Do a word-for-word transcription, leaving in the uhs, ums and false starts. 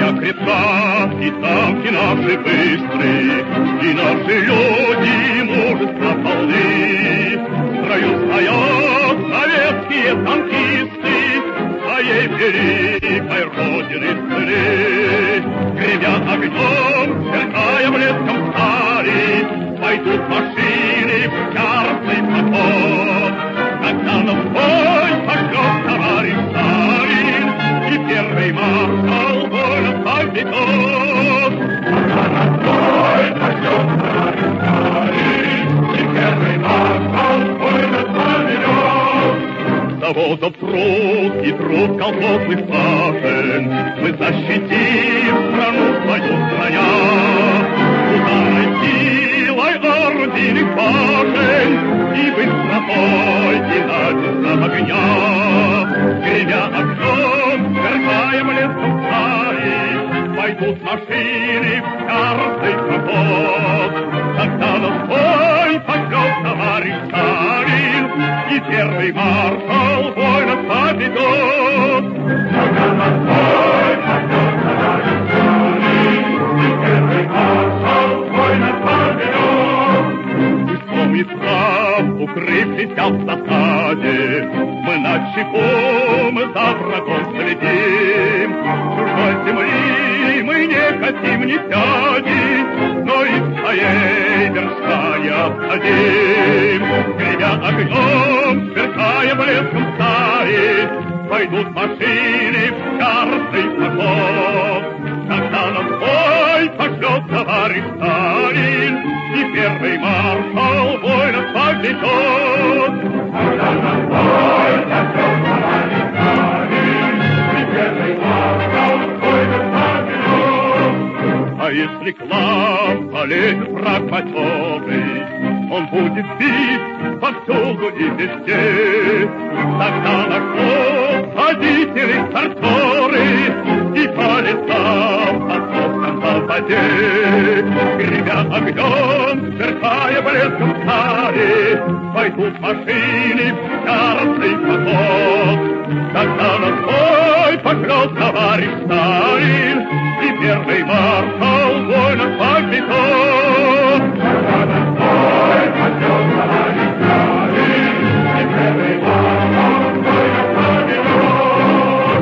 как река, и танки наши быстрые, и наши люди мужества полны. В строю стоят советские танкисты, своей великой родины цели. Гремя огнем, сверкая блеском стали, пойдут машины в яростный поход. Когда на бой пошлет товарищ Сталин, и первый маршал воля поведет. Когда на бой пошлет товарищ Сталин, и первый маршал воля поведет. Завозов труд и труд колхозных башен, мы защитим страну свою страня. Ударной силой орудийных башен и быстротой динамичного огня. Гремя огнем, сверкая блеском стали, пойдут машины в яростный поход. Когда на бой пошлет товарищ Сталин, и первый маршал война поведет. Когда на бой пошлет товарищ Сталин, и первый маршал война поведет. Мы прав, укрывшись в засаде, мы начеку, мы за врагом следим. Чужой земли мы не хотим ни пяди, но из своей вершка не отходим. Гремя огнем, сверкая блеском стали, пойдут машины в яростный поход. Когда на бой пошлет товарищ Сталин, и первый маршал воинов поведет. Когда на бой пошлет товарищ Сталин, и первый маршал воинов поведет. А если к нам полезет враг матерый, он будет бить повсюду и везде. Тогда на ход водители стартеры и по лесам по сопкам попаде. Гремя огнем, сверкая блеском стали, пойдут машины в яростный поход. Тогда на бой пошлет товарищ Сталин,